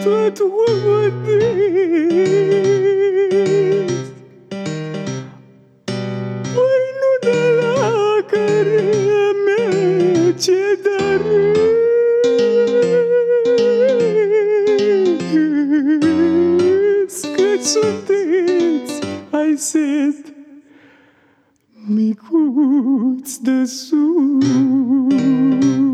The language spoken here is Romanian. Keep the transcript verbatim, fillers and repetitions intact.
tot o vădesc. Păi nu de la căreia mea ce daresc, că sunteți ai set micuți de sus.